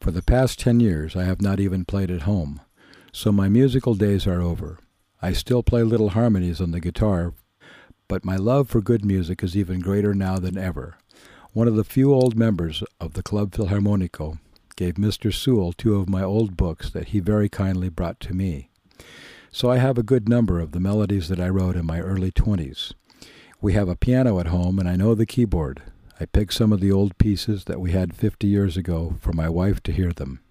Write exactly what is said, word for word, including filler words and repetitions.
For the past ten years I have not even played at home, so my musical days are over. I still play little harmonies on the guitar, but my love for good music is even greater now than ever. One of the few old members of the Club Philharmonico gave Mister Sewell two of my old books that he very kindly brought to me. So I have a good number of the melodies that I wrote in my early twenties. We have a piano at home, and I know the keyboard. I picked some of the old pieces that we had fifty years ago for my wife to hear them.